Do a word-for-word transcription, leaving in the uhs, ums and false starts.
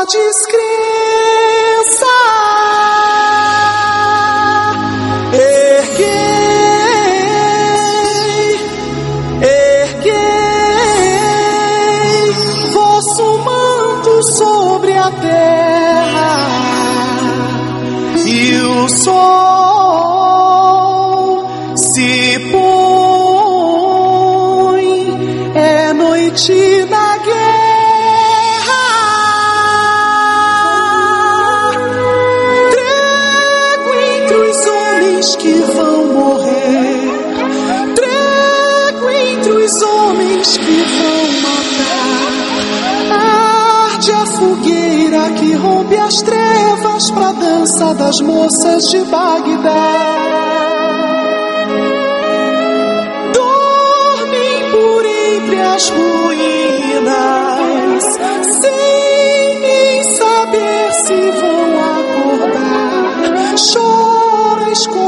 descrença. Erguei, erguei vosso manto sobre a terra, e o sol se põe, é noite da guerra. Trégua entre os homens que vão morrer, trégua entre os homens que vão matar. Arde a fogueira que rompe as trevas pra dança das moças de Bagdá. Dormem por entre as ruínas, sem nem saber se vão acordar. Chora, esconde